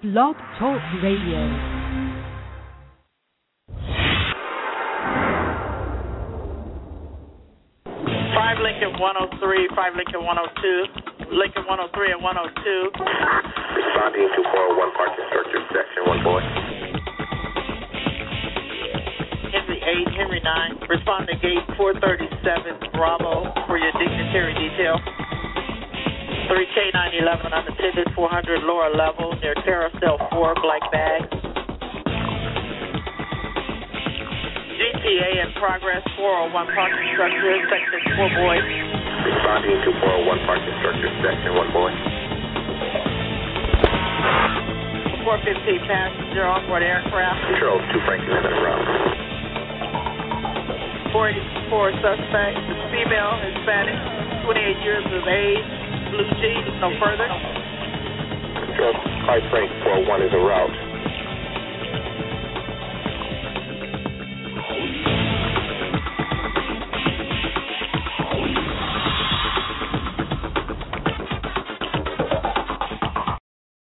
Blog Talk Radio. 5 Lincoln 103, 5 Lincoln 102, Lincoln 103 and 102. Responding to 401 parking structure, section 1 boy. Henry 8, Henry 9, respond to gate 437, Bravo, for your dignitary detail. 3K 911 unattended, 400 lower level, near carousel 4, black bag. GTA in progress, 401 parking structure, section 4 boy. Responding to 401 parking structure, section 1 boy. 415 passenger onboard aircraft. Control 2 Franklin en route. 484 suspect, female, Hispanic, 28 years of age, blue jeans, no further. Control 5 Frank 401 is en route.